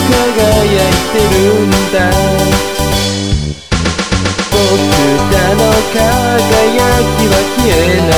輝いてるんだ。僕らの輝きは消えない。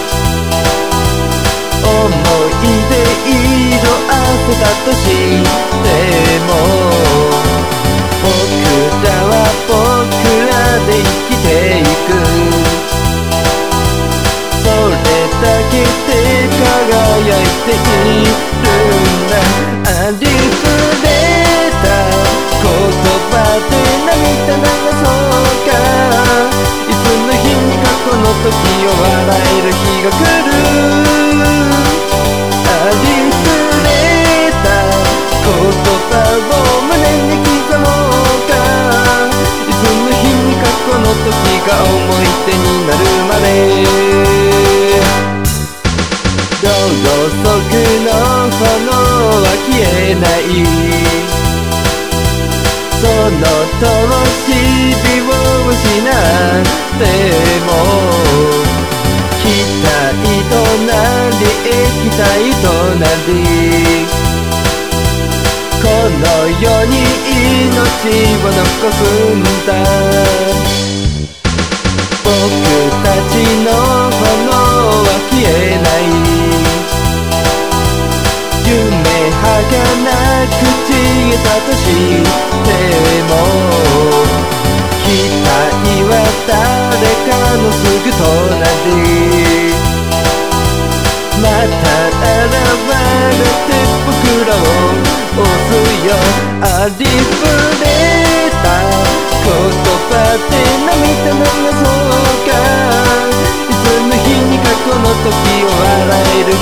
思い出色あせたとしても、僕らは僕らで生きていく。それだけで輝いているんだ。ありふれた言葉で涙流そうか。いつの日に過去の時を笑える日が来る。ありふれた言葉を胸に刻もうか。いつの日に過去の時が思い出になるまで。ろうそくの炎は消えない。その灯火を失っても、期待となり液体となり、この世に命を残すんだ。僕たちの炎は消えない。夢儚く消えたとしても、期待は誰かのすぐ隣。また現れて僕らを押すよ。ありふれた言葉で涙流そうか。いつの日に過去の時を笑える